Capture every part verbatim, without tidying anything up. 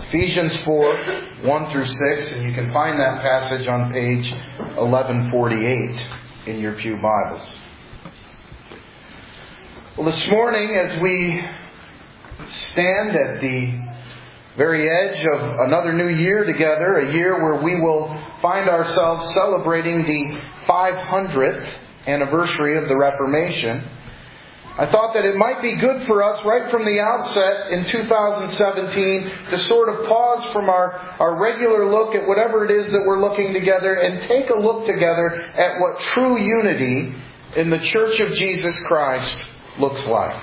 Ephesians four, one through six, and you can find that passage on page eleven forty-eight in your pew Bibles. Well, this morning, as we stand at the very edge of another new year together, a year where we will find ourselves celebrating the five hundredth anniversary of the Reformation, I thought that it might be good for us right from the outset in two thousand seventeen to sort of pause from our, our regular look at whatever it is that we're looking together and take a look together at what true unity in the Church of Jesus Christ looks like.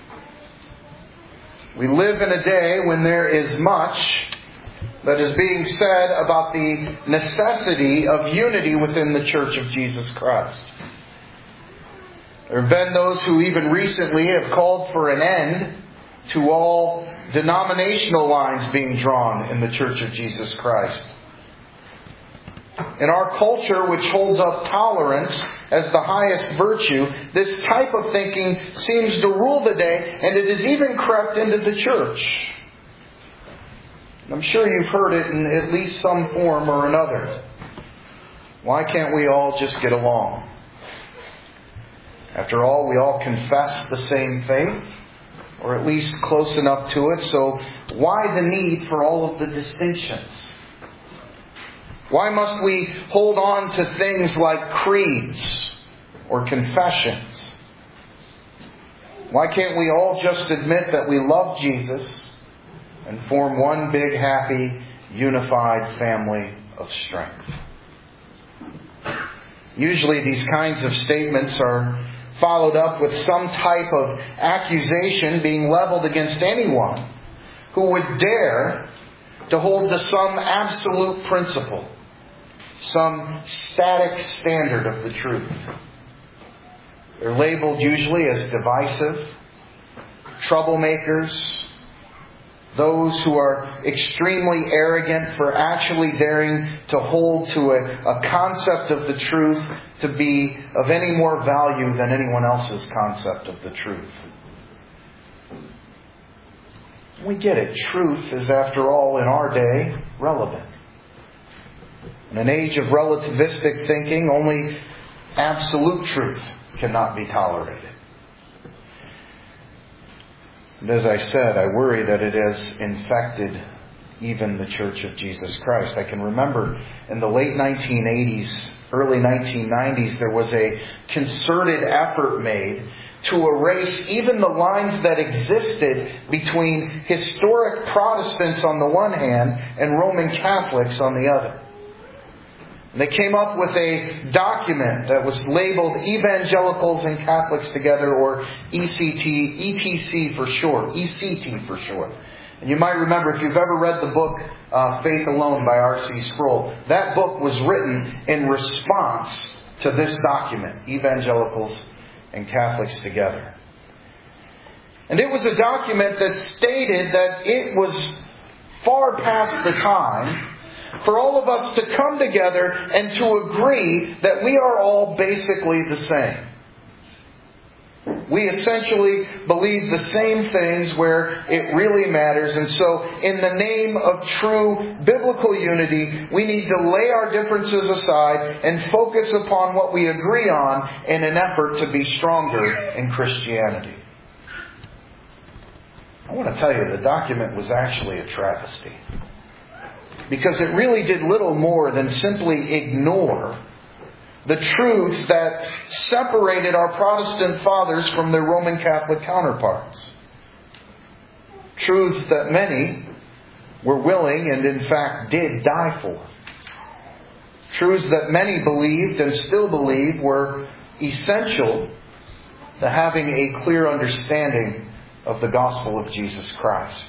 We live in a day when there is much that is being said about the necessity of unity within the Church of Jesus Christ. There have been those who even recently have called for an end to all denominational lines being drawn in the Church of Jesus Christ. In our culture, which holds up tolerance as the highest virtue, this type of thinking seems to rule the day, and it has even crept into the church. I'm sure you've heard it in at least some form or another. Why can't we all just get along? After all, we all confess the same faith, or at least close enough to it, so why the need for all of the distinctions? Why must we hold on to things like creeds or confessions? Why can't we all just admit that we love Jesus and form one big, happy, unified family of strength? Usually these kinds of statements are followed up with some type of accusation being leveled against anyone who would dare to hold to some absolute principle, some static standard of the truth. They're labeled usually as divisive, troublemakers, those who are extremely arrogant for actually daring to hold to a, a concept of the truth to be of any more value than anyone else's concept of the truth. We get it. Truth is, after all, in our day, relevant. In an age of relativistic thinking, only absolute truth cannot be tolerated. And as I said, I worry that it has infected even the Church of Jesus Christ. I can remember in the late nineteen eighties, early nineteen nineties, there was a concerted effort made to erase even the lines that existed between historic Protestants on the one hand and Roman Catholics on the other. They came up with a document that was labeled Evangelicals and Catholics Together, or E C T, E T C for short, E C T for short. And you might remember, if you've ever read the book uh, Faith Alone by R C Sproul, that book was written in response to this document, Evangelicals and Catholics Together. And it was a document that stated that it was far past the time for all of us to come together and to agree that we are all basically the same. We essentially believe the same things where it really matters. And so, in the name of true biblical unity, we need to lay our differences aside and focus upon what we agree on in an effort to be stronger in Christianity. I want to tell you, the document was actually a travesty. Because it really did little more than simply ignore the truths that separated our Protestant fathers from their Roman Catholic counterparts. Truths that many were willing and in fact did die for. Truths that many believed and still believe were essential to having a clear understanding of the gospel of Jesus Christ.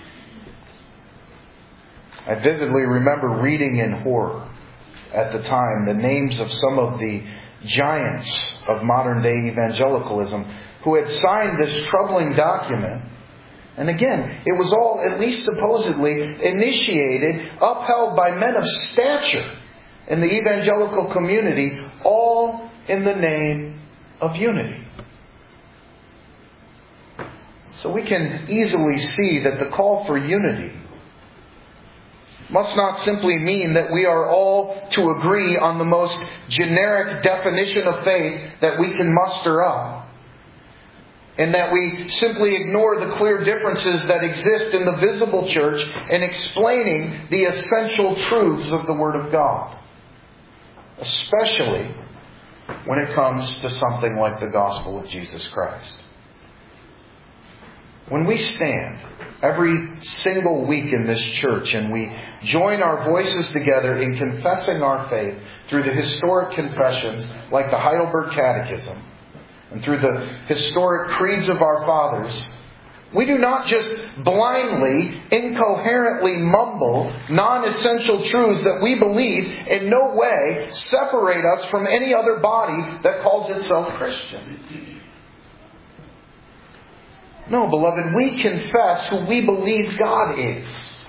I vividly remember reading in horror at the time the names of some of the giants of modern day evangelicalism who had signed this troubling document. And again, it was all, at least supposedly, initiated, upheld by men of stature in the evangelical community, all in the name of unity. So we can easily see that the call for unity must not simply mean that we are all to agree on the most generic definition of faith that we can muster up, and that we simply ignore the clear differences that exist in the visible church in explaining the essential truths of the Word of God, especially when it comes to something like the gospel of Jesus Christ. When we stand every single week in this church and we join our voices together in confessing our faith through the historic confessions like the Heidelberg Catechism and through the historic creeds of our fathers, we do not just blindly, incoherently mumble non-essential truths that we believe in no way separate us from any other body that calls itself Christian. No, beloved, we confess who we believe God is.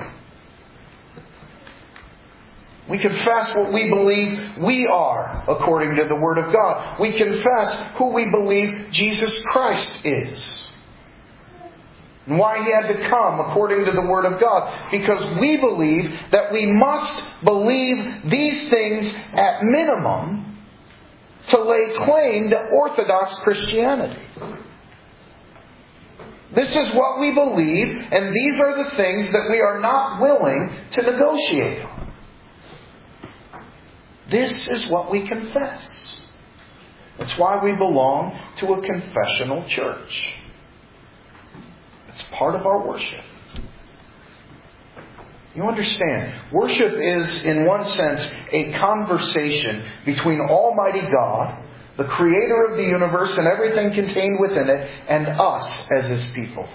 We confess what we believe we are according to the Word of God. We confess who we believe Jesus Christ is. And why He had to come according to the Word of God. Because we believe that we must believe these things at minimum to lay claim to Orthodox Christianity. This is what we believe, and these are the things that we are not willing to negotiate on. This is what we confess. That's why we belong to a confessional church. It's part of our worship. You understand, worship is, in one sense, a conversation between Almighty God, the Creator of the universe and everything contained within it, and us as His people.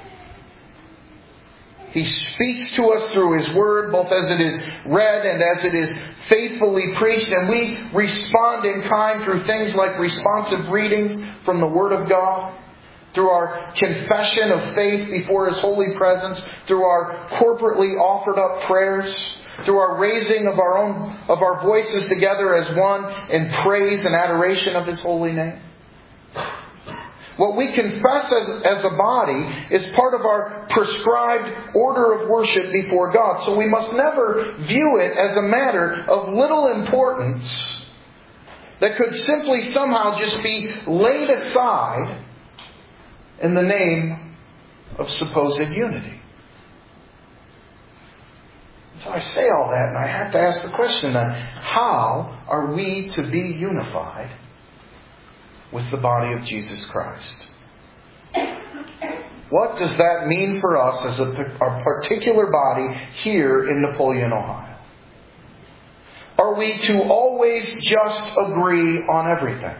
He speaks to us through His Word, both as it is read and as it is faithfully preached, and we respond in kind through things like responsive readings from the Word of God, through our confession of faith before His holy presence, through our corporately offered up prayers, through our raising of our own of our voices together as one in praise and adoration of His holy name. What we confess as, as a body is part of our prescribed order of worship before God. So we must never view it as a matter of little importance that could simply somehow just be laid aside in the name of supposed unity. So I say all that, and I have to ask the question then, how are we to be unified with the body of Jesus Christ? What does that mean for us as a, a particular body here in Napoleon, Ohio? Are we to always just agree on everything?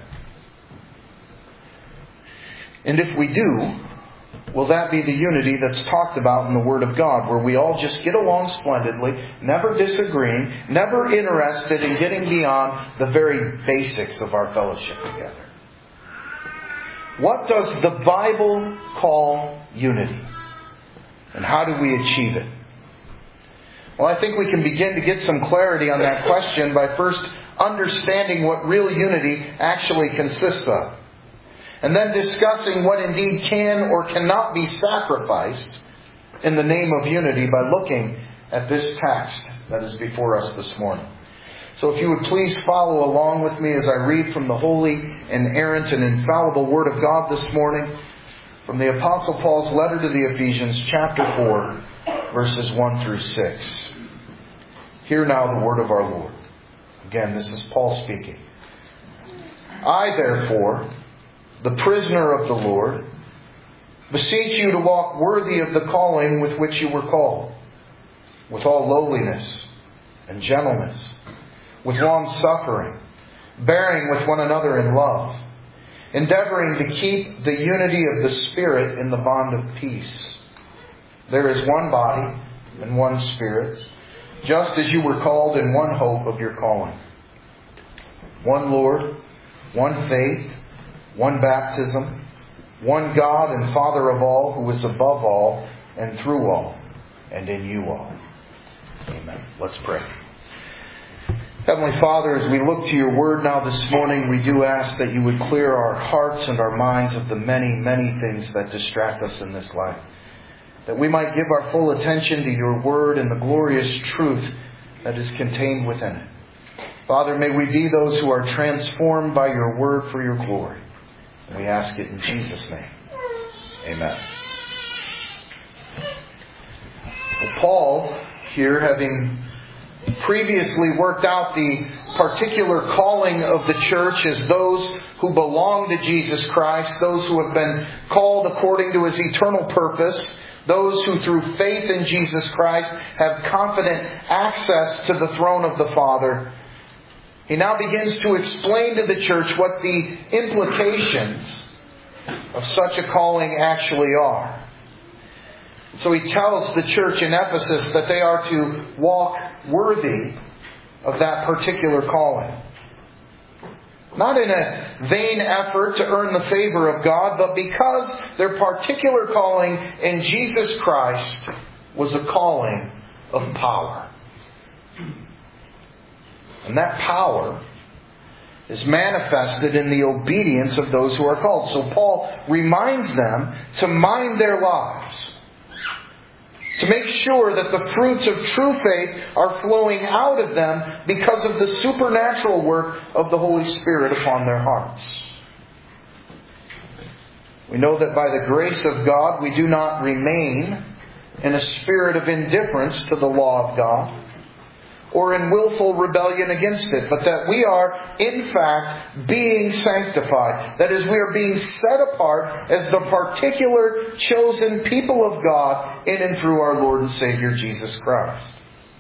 And if we do, will that be the unity that's talked about in the Word of God, where we all just get along splendidly, never disagreeing, never interested in getting beyond the very basics of our fellowship together? What does the Bible call unity? And how do we achieve it? Well, I think we can begin to get some clarity on that question by first understanding what real unity actually consists of, and then discussing what indeed can or cannot be sacrificed in the name of unity by looking at this text that is before us this morning. So if you would please follow along with me as I read from the holy, inerrant, and infallible Word of God this morning, from the Apostle Paul's letter to the Ephesians, chapter four, verses one through six. Hear now the word of our Lord. Again, this is Paul speaking. I, therefore, the prisoner of the Lord, beseech you to walk worthy of the calling with which you were called, with all lowliness and gentleness, with long suffering, bearing with one another in love, endeavoring to keep the unity of the Spirit in the bond of peace. There is one body and one Spirit, just as you were called in one hope of your calling. One Lord, one faith, one baptism, one God and Father of all, who is above all and through all and in you all. Amen. Let's pray. Heavenly Father, as we look to your word now this morning, we do ask that you would clear our hearts and our minds of the many, many things that distract us in this life. That we might give our full attention to your word and the glorious truth that is contained within it. Father, may we be those who are transformed by your word for your glory. And we ask it in Jesus' name. Amen. Well, Paul, here, having previously worked out the particular calling of the church as those who belong to Jesus Christ, those who have been called according to His eternal purpose, those who through faith in Jesus Christ have confident access to the throne of the Father, he now begins to explain to the church what the implications of such a calling actually are. So he tells the church in Ephesus that they are to walk worthy of that particular calling. Not in a vain effort to earn the favor of God, but because their particular calling in Jesus Christ was a calling of power. And that power is manifested in the obedience of those who are called. So Paul reminds them to mind their lives, to make sure that the fruits of true faith are flowing out of them because of the supernatural work of the Holy Spirit upon their hearts. We know that by the grace of God, we do not remain in a spirit of indifference to the law of God, or in willful rebellion against it, but that we are, in fact, being sanctified. That is, we are being set apart as the particular chosen people of God in and through our Lord and Savior Jesus Christ.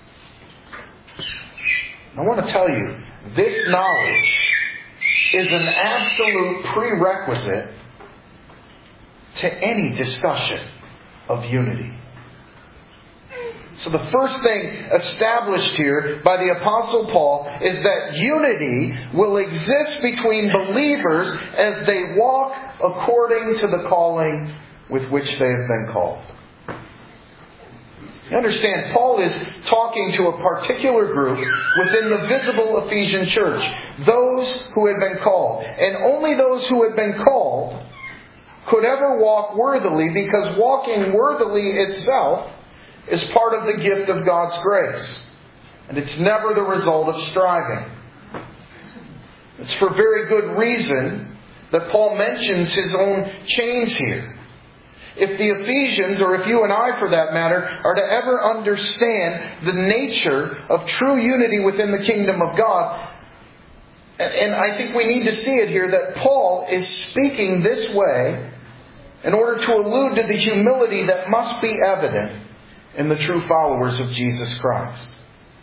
I want to tell you, this knowledge is an absolute prerequisite to any discussion of unity. So the first thing established here by the Apostle Paul is that unity will exist between believers as they walk according to the calling with which they have been called. You understand, Paul is talking to a particular group within the visible Ephesian church. Those who had been called. And only those who had been called could ever walk worthily, because walking worthily itself is part of the gift of God's grace. And it's never the result of striving. It's for very good reason that Paul mentions his own chains here. If the Ephesians, or if you and I for that matter, are to ever understand the nature of true unity within the kingdom of God, and I think we need to see it here, that Paul is speaking this way in order to allude to the humility that must be evident in the true followers of Jesus Christ.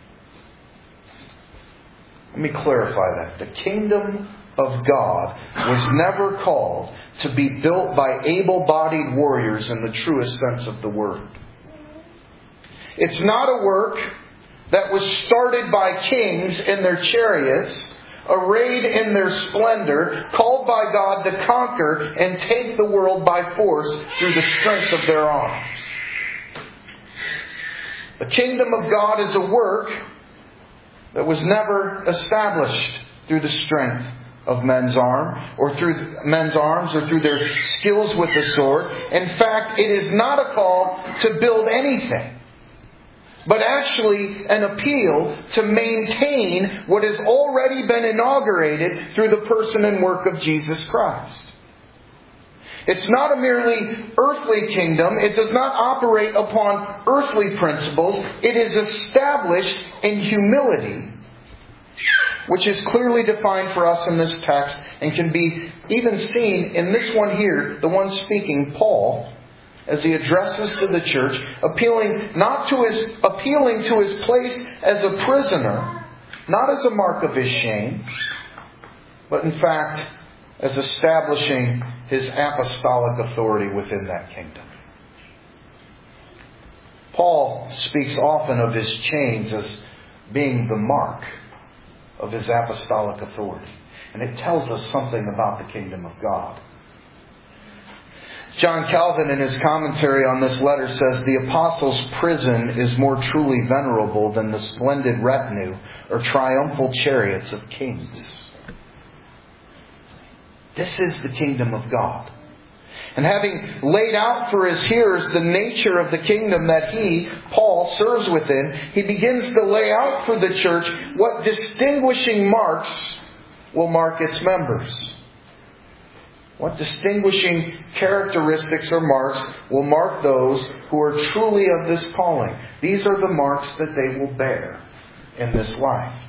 Let me clarify that. The kingdom of God was never called to be built by able-bodied warriors in the truest sense of the word. It's not a work that was started by kings in their chariots, arrayed in their splendor, called by God to conquer and take the world by force through the strength of their arms. The kingdom of God is a work that was never established through the strength of men's arm, or through men's arms, or through their skills with the sword. In fact, it is not a call to build anything, but actually an appeal to maintain what has already been inaugurated through the person and work of Jesus Christ. It's not a merely earthly kingdom. It does not operate upon earthly principles. It is established in humility, which is clearly defined for us in this text and can be even seen in this one here, the one speaking, Paul, as he addresses to the church, appealing not to his appealing to his place as a prisoner, not as a mark of his shame, but in fact as establishing his apostolic authority within that kingdom. Paul speaks often of his chains as being the mark of his apostolic authority. And it tells us something about the kingdom of God. John Calvin, in his commentary on this letter, says, "The apostles' prison is more truly venerable than the splendid retinue or triumphal chariots of kings." This is the kingdom of God. And having laid out for his hearers the nature of the kingdom that he, Paul, serves within, he begins to lay out for the church what distinguishing marks will mark its members. What distinguishing characteristics or marks will mark those who are truly of this calling. These are the marks that they will bear in this life.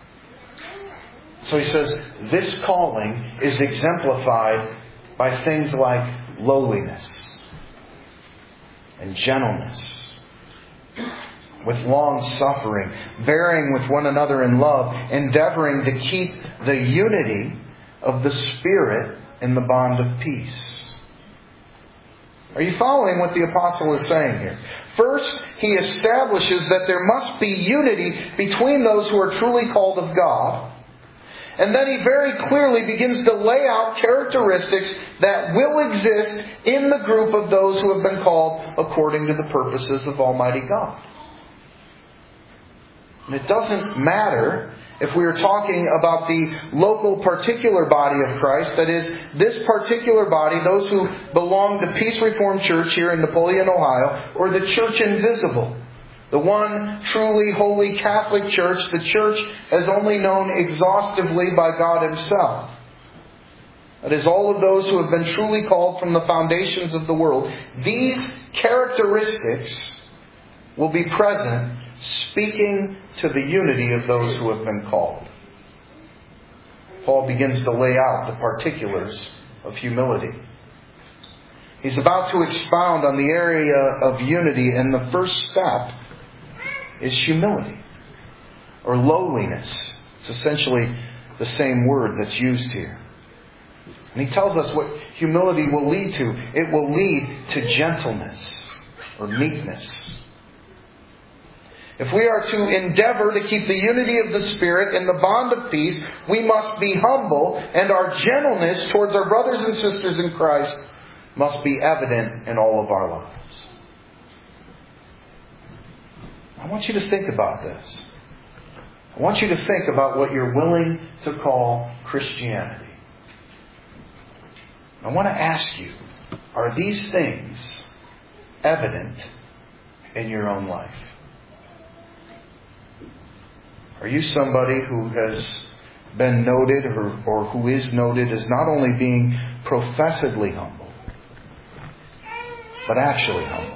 So he says, this calling is exemplified by things like lowliness and gentleness, with long suffering, bearing with one another in love, endeavoring to keep the unity of the Spirit in the bond of peace. Are you following what the apostle is saying here? First, he establishes that there must be unity between those who are truly called of God. And then he very clearly begins to lay out characteristics that will exist in the group of those who have been called according to the purposes of Almighty God. And it doesn't matter if we are talking about the local particular body of Christ, that is, this particular body, those who belong to Peace Reformed Church here in Napoleon, Ohio, or the Church Invisible. The one truly holy Catholic Church, the Church as only known exhaustively by God Himself. That is, all of those who have been truly called from the foundations of the world. These characteristics will be present, speaking to the unity of those who have been called. Paul begins to lay out the particulars of humility. He's about to expound on the area of unity, and the first step is humility, or lowliness. It's essentially the same word that's used here. And he tells us what humility will lead to. It will lead to gentleness, or meekness. If we are to endeavor to keep the unity of the Spirit in the bond of peace, we must be humble, and our gentleness towards our brothers and sisters in Christ must be evident in all of our lives. I want you to think about this. I want you to think about what you're willing to call Christianity. I want to ask you, are these things evident in your own life? Are you somebody who has been noted or, or who is noted as not only being professedly humble, but actually humble?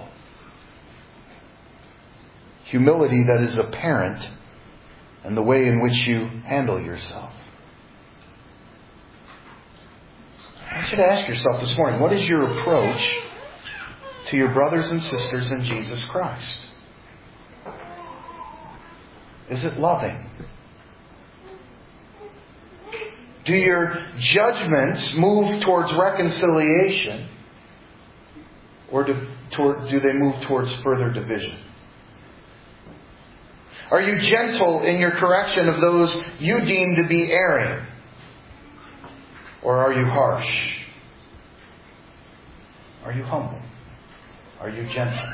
Humility that is apparent in the way in which you handle yourself. I want you to ask yourself this morning, what is your approach to your brothers and sisters in Jesus Christ? Is it loving? Do your judgments move towards reconciliation, or do, toward, do they move towards further division? Are you gentle in your correction of those you deem to be erring? Or are you harsh? Are you humble? Are you gentle?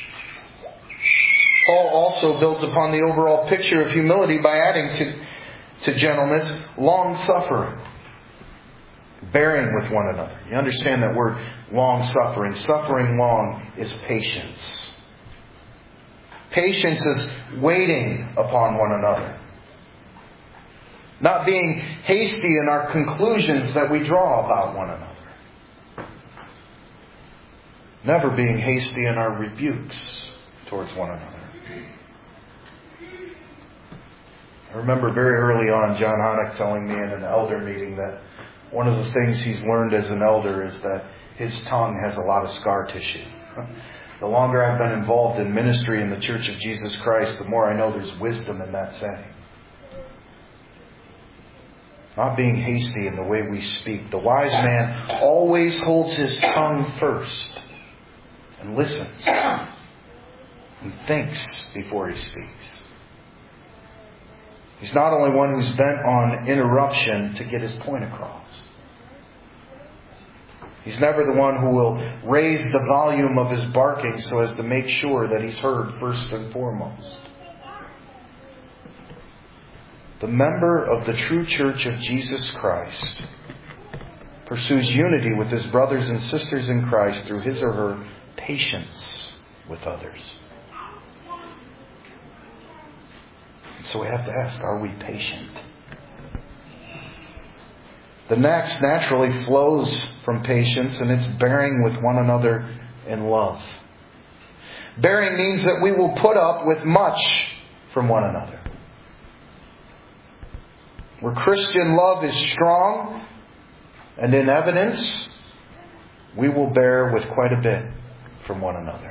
Paul also builds upon the overall picture of humility by adding to, to gentleness, long-suffering. Bearing with one another. You understand that word long-suffering. Suffering long is patience. Patience is waiting upon one another. Not being hasty in our conclusions that we draw about one another. Never being hasty in our rebukes towards one another. I remember very early on John Honick telling me in an elder meeting that one of the things he's learned as an elder is that his tongue has a lot of scar tissue. The longer I've been involved in ministry in the Church of Jesus Christ, the more I know there's wisdom in that saying. Not being hasty in the way we speak. The wise man always holds his tongue first and listens and thinks before he speaks. He's not only one who's bent on interruption to get his point across. He's never the one who will raise the volume of his barking so as to make sure that he's heard first and foremost. The member of the true church of Jesus Christ pursues unity with his brothers and sisters in Christ through his or her patience with others. So we have to ask, are we patient? The next naturally flows from patience, and it's bearing with one another in love. Bearing means that we will put up with much from one another. Where Christian love is strong and in evidence, we will bear with quite a bit from one another.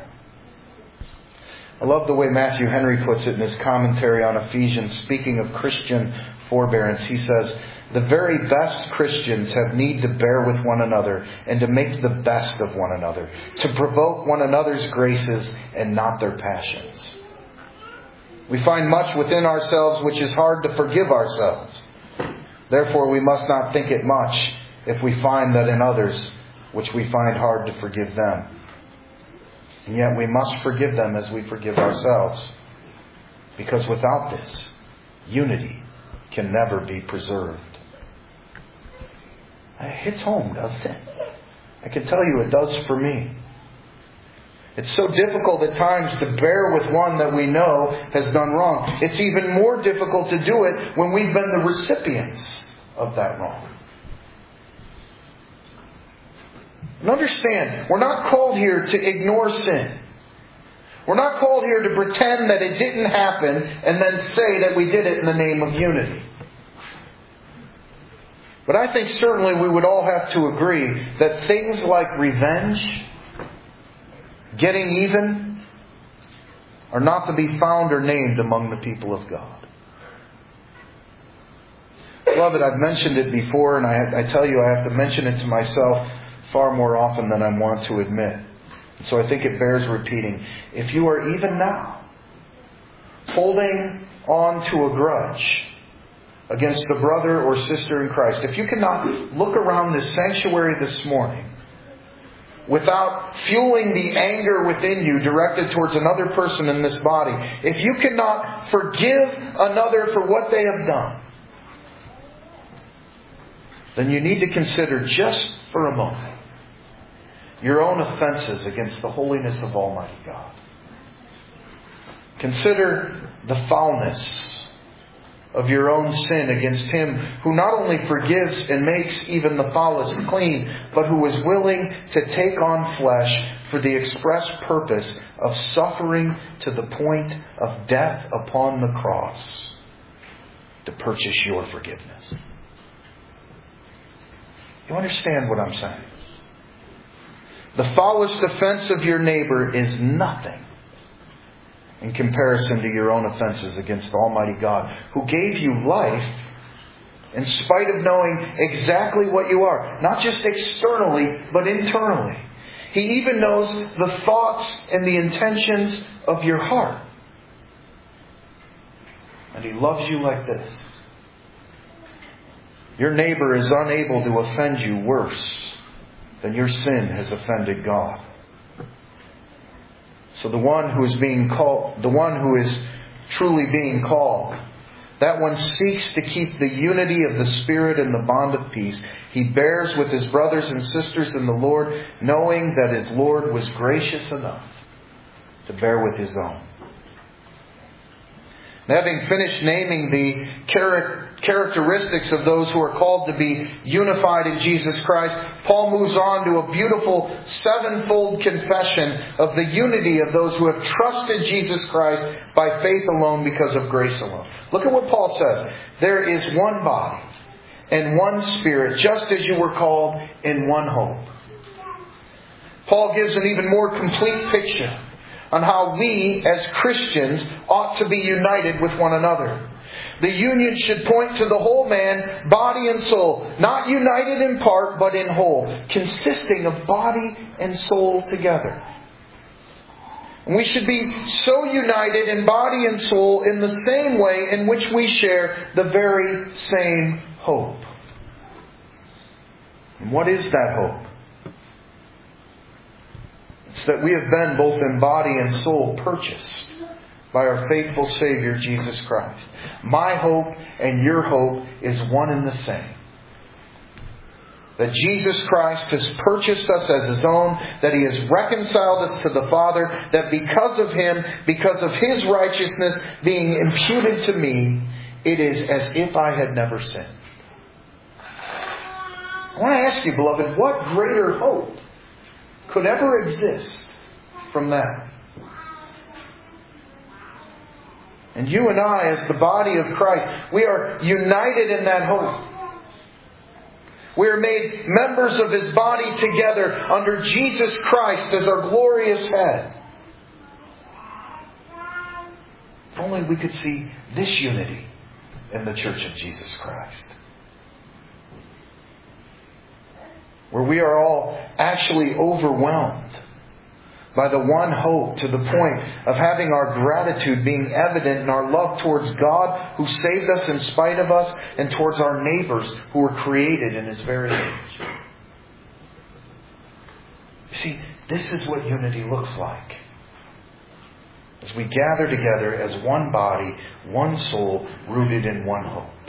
I love the way Matthew Henry puts it in his commentary on Ephesians, speaking of Christian forbearance. He says, the very best Christians have need to bear with one another and to make the best of one another, to provoke one another's graces and not their passions. We find much within ourselves which is hard to forgive ourselves. Therefore, we must not think it much if we find that in others which we find hard to forgive them. And yet we must forgive them as we forgive ourselves. Because without this, unity can never be preserved. It hits home, doesn't it? I can tell you it does for me. It's so difficult at times to bear with one that we know has done wrong. It's even more difficult to do it when we've been the recipients of that wrong. And understand, we're not called here to ignore sin. We're not called here to pretend that it didn't happen and then say that we did it in the name of unity. But I think certainly we would all have to agree that things like revenge, getting even, are not to be found or named among the people of God. Beloved, I've mentioned it before, and I, I tell you I have to mention it to myself far more often than I want to admit. So I think it bears repeating. If you are even now holding on to a grudge against a brother or sister in Christ, if you cannot look around this sanctuary this morning without fueling the anger within you directed towards another person in this body, if you cannot forgive another for what they have done, then you need to consider just for a moment your own offenses against the holiness of Almighty God. Consider the foulness of your own sin against Him who not only forgives and makes even the foulest clean, but who is willing to take on flesh for the express purpose of suffering to the point of death upon the cross to purchase your forgiveness. You understand what I'm saying? The foulest offense of your neighbor is nothing in comparison to your own offenses against Almighty God, who gave you life in spite of knowing exactly what you are. Not just externally, but internally. He even knows the thoughts and the intentions of your heart. And He loves you like this. Your neighbor is unable to offend you worse than your sin has offended God. So the one who is being called, the one who is truly being called, that one seeks to keep the unity of the Spirit in the bond of peace. He bears with his brothers and sisters in the Lord, knowing that his Lord was gracious enough to bear with his own. And having finished naming the characteristics of those who are called to be unified in Jesus Christ, Paul moves on to a beautiful sevenfold confession of the unity of those who have trusted Jesus Christ by faith alone because of grace alone. Look at what Paul says. There is one body and one Spirit, just as you were called in one hope. Paul gives an even more complete picture on how we as Christians ought to be united with one another. The union should point to the whole man, body and soul, not united in part, but in whole, consisting of body and soul together. And we should be so united in body and soul in the same way in which we share the very same hope. And what is that hope? It's that we have been both in body and soul purchased by our faithful Savior, Jesus Christ. My hope and your hope is one and the same. That Jesus Christ has purchased us as His own, that He has reconciled us to the Father, that because of Him, because of His righteousness being imputed to me, it is as if I had never sinned. I want to ask you, beloved, what greater hope could ever exist from that? And you and I, as the body of Christ, we are united in that hope. We are made members of His body together under Jesus Christ as our glorious head. If only we could see this unity in the Church of Jesus Christ. Where we are all actually overwhelmed by the one hope, to the point of having our gratitude being evident in our love towards God who saved us in spite of us, and towards our neighbors who were created in His very image. You see, this is what unity looks like. As we gather together as one body, one soul, rooted in one hope.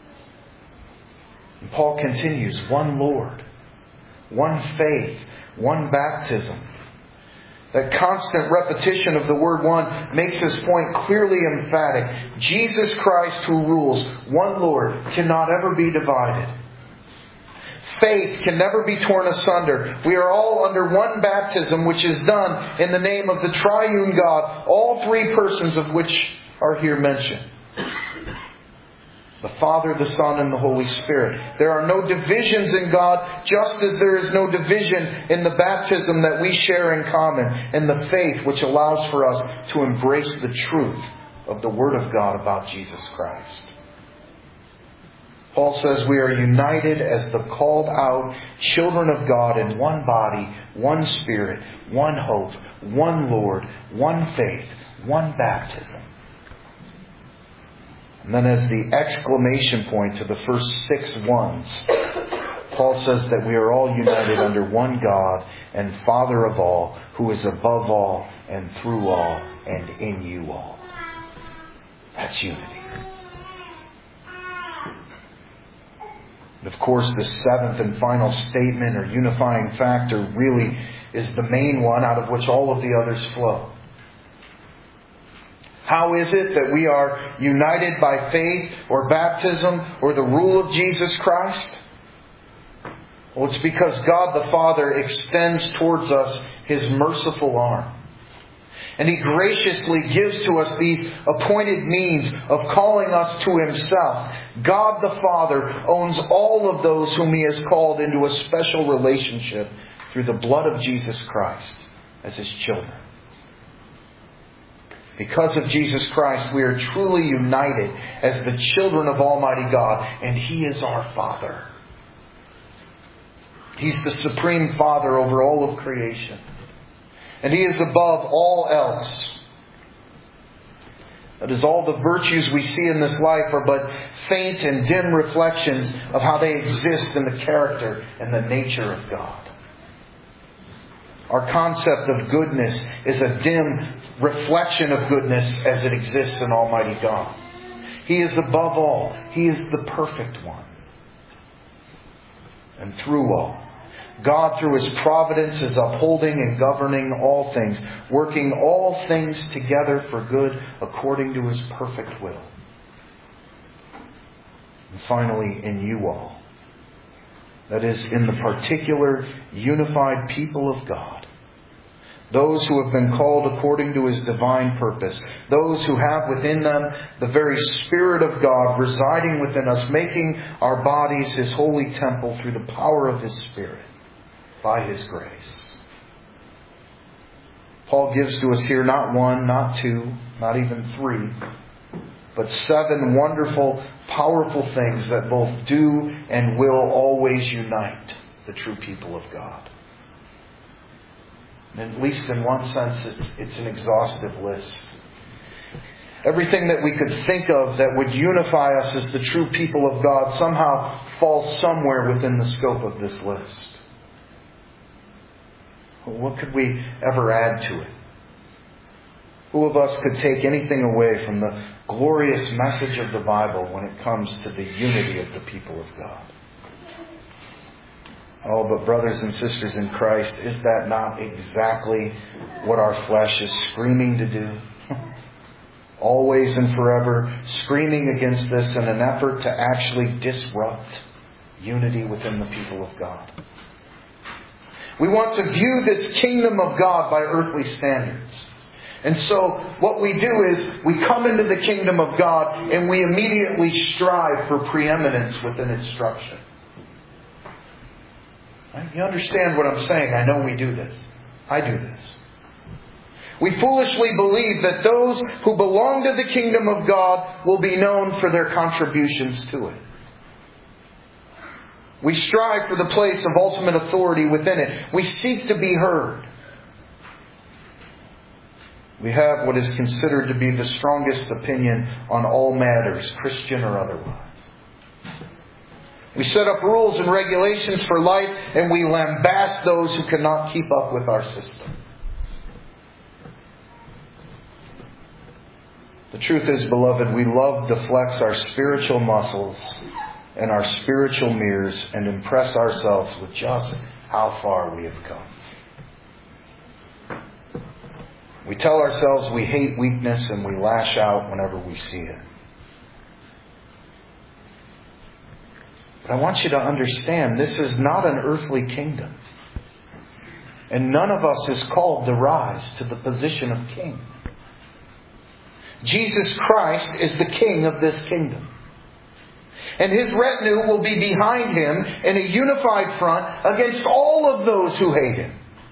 And Paul continues, one Lord, one faith, one baptism. That constant repetition of the word one makes this point clearly emphatic. Jesus Christ who rules, one Lord, cannot ever be divided. Faith can never be torn asunder. We are all under one baptism, which is done in the name of the triune God, all three persons of which are here mentioned. The Father, the Son, and the Holy Spirit. There are no divisions in God, just as there is no division in the baptism that we share in common, and the faith which allows for us to embrace the truth of the Word of God about Jesus Christ. Paul says we are united as the called out children of God in one body, one Spirit, one hope, one Lord, one faith, one baptism. And then as the exclamation point to the first six ones, Paul says that we are all united under one God and Father of all, who is above all and through all and in you all. That's unity. And of course, the seventh and final statement or unifying factor really is the main one out of which all of the others flow. How is it that we are united by faith or baptism or the rule of Jesus Christ? Well, it's because God the Father extends towards us His merciful arm. And He graciously gives to us these appointed means of calling us to Himself. God the Father owns all of those whom He has called into a special relationship through the blood of Jesus Christ as His children. Because of Jesus Christ, we are truly united as the children of Almighty God, and He is our Father. He's the supreme Father over all of creation. And He is above all else. That is, all the virtues we see in this life are but faint and dim reflections of how they exist in the character and the nature of God. Our concept of goodness is a dim reflection of goodness as it exists in Almighty God. He is above all. He is the perfect one. And through all, God through His providence is upholding and governing all things, working all things together for good according to His perfect will. And finally, in you all. That is, in the particular unified people of God. Those who have been called according to His divine purpose. Those who have within them the very Spirit of God residing within us, making our bodies His holy temple through the power of His Spirit, by His grace. Paul gives to us here not one, not two, not even three, but seven wonderful, powerful things that both do and will always unite the true people of God. And at least in one sense, it's, it's an exhaustive list. Everything that we could think of that would unify us as the true people of God somehow falls somewhere within the scope of this list. What could we ever add to it? Who of us could take anything away from the glorious message of the Bible when it comes to the unity of the people of God? Oh, but brothers and sisters in Christ, is that not exactly what our flesh is screaming to do? Always and forever, screaming against this in an effort to actually disrupt unity within the people of God. We want to view this kingdom of God by earthly standards. And so what we do is we come into the kingdom of God and we immediately strive for preeminence within its structure. Right? You understand what I'm saying? I know we do this. I do this. We foolishly believe that those who belong to the kingdom of God will be known for their contributions to it. We strive for the place of ultimate authority within it. We seek to be heard. We have what is considered to be the strongest opinion on all matters, Christian or otherwise. We set up rules and regulations for life, and we lambast those who cannot keep up with our system. The truth is, beloved, we love to flex our spiritual muscles and our spiritual mirrors and impress ourselves with just how far we have come. We tell ourselves we hate weakness and we lash out whenever we see it. But I want you to understand, this is not an earthly kingdom. And none of us is called to rise to the position of king. Jesus Christ is the king of this kingdom. And His retinue will be behind Him in a unified front against all of those who hate Him.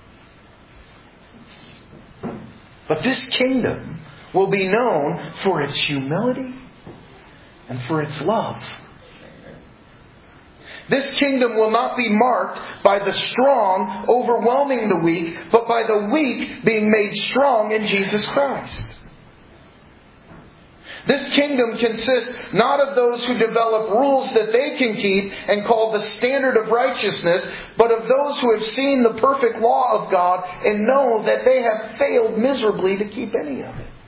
But this kingdom will be known for its humility and for its love. This kingdom will not be marked by the strong overwhelming the weak, but by the weak being made strong in Jesus Christ. This kingdom consists not of those who develop rules that they can keep and call the standard of righteousness, but of those who have seen the perfect law of God and know that they have failed miserably to keep any of it.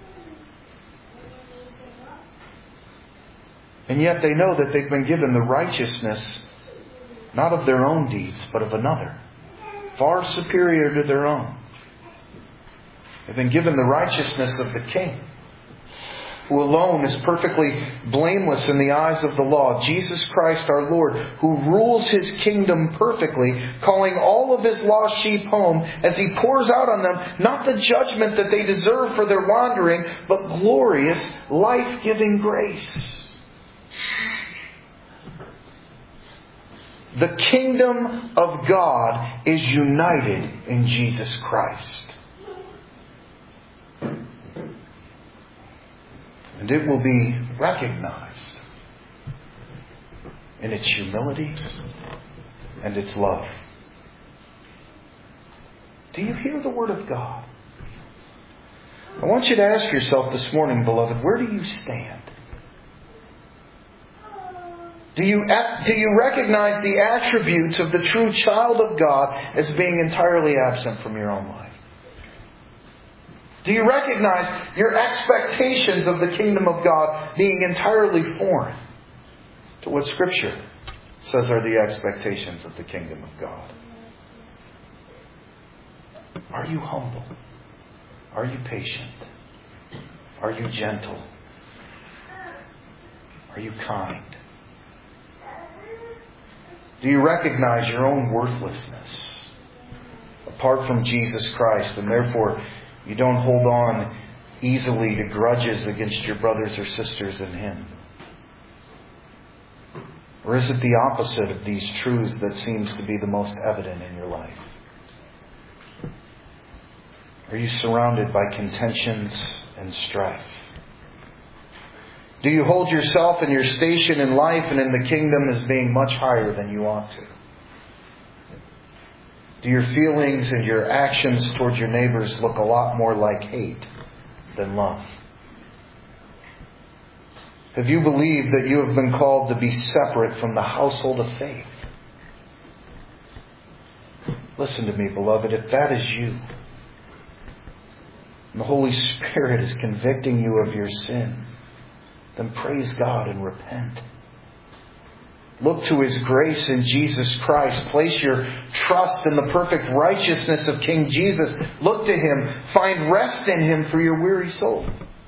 And yet they know that they've been given the righteousness not of their own deeds, but of another, far superior to their own. They've been given the righteousness of the King, who alone is perfectly blameless in the eyes of the law, Jesus Christ our Lord, who rules His kingdom perfectly, calling all of His lost sheep home as He pours out on them not the judgment that they deserve for their wandering, but glorious, life-giving grace. The kingdom of God is united in Jesus Christ. And it will be recognized in its humility and its love. Do you hear the Word of God? I want you to ask yourself this morning, beloved, where do you stand? Do you, do you recognize the attributes of the true child of God as being entirely absent from your own life? Do you recognize your expectations of the kingdom of God being entirely foreign to what Scripture says are the expectations of the kingdom of God? Are you humble? Are you patient? Are you gentle? Are you kind? Do you recognize your own worthlessness apart from Jesus Christ, and therefore you don't hold on easily to grudges against your brothers or sisters in Him? Or is it the opposite of these truths that seems to be the most evident in your life? Are you surrounded by contentions and strife? Do you hold yourself and your station in life and in the kingdom as being much higher than you ought to? Do your feelings and your actions towards your neighbors look a lot more like hate than love? Have you believed that you have been called to be separate from the household of faith? Listen to me, beloved, if that is you, and the Holy Spirit is convicting you of your sin, then praise God and repent. Look to His grace in Jesus Christ. Place your trust in the perfect righteousness of King Jesus. Look to Him. Find rest in Him for your weary soul.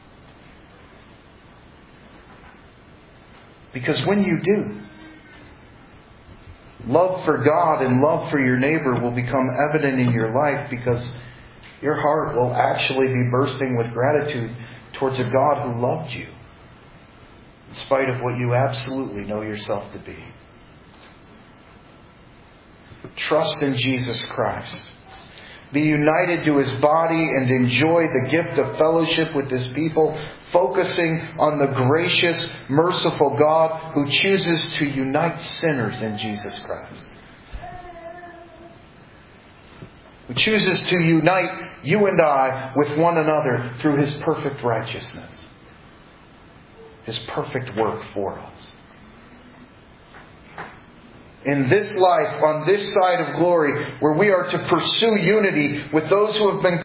Because when you do, love for God and love for your neighbor will become evident in your life, because your heart will actually be bursting with gratitude towards a God who loved you, in spite of what you absolutely know yourself to be. Trust in Jesus Christ. Be united to His body and enjoy the gift of fellowship with His people, focusing on the gracious, merciful God who chooses to unite sinners in Jesus Christ. Who chooses to unite you and I with one another through His perfect righteousness. His perfect work for us. In this life, on this side of glory, where we are to pursue unity with those who have been